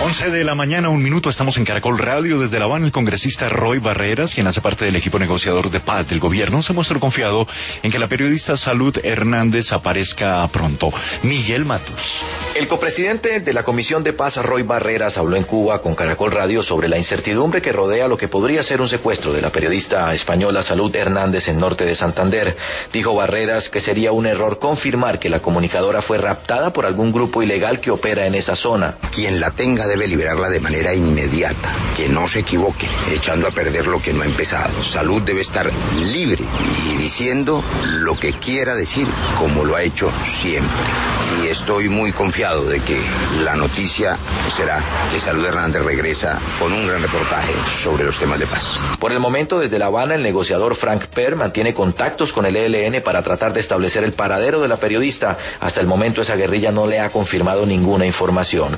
11 de la mañana, 1 minuto, estamos en Caracol Radio. Desde La Habana, el congresista Roy Barreras, quien hace parte del equipo negociador de paz del gobierno, se muestra confiado en que la periodista Salud Hernández aparezca pronto. Miguel Matus. El copresidente de la Comisión de Paz, Roy Barreras, habló en Cuba con Caracol Radio sobre la incertidumbre que rodea lo que podría ser un secuestro de la periodista española Salud Hernández en norte de Santander. Dijo Barreras que sería un error confirmar que la comunicadora fue raptada por algún grupo ilegal que opera en esa zona. Quien la tenga debe liberarla de manera inmediata, que no se equivoque, echando a perder lo que no ha empezado. Salud debe estar libre y diciendo lo que quiera decir, como lo ha hecho siempre. Y estoy muy confiado de que la noticia será que Salud Hernández regresa con un gran reportaje sobre los temas de paz. Por el momento, desde La Habana, el negociador Frank Per mantiene contactos con el ELN para tratar de establecer el paradero de la periodista. Hasta el momento, esa guerrilla no le ha confirmado ninguna información.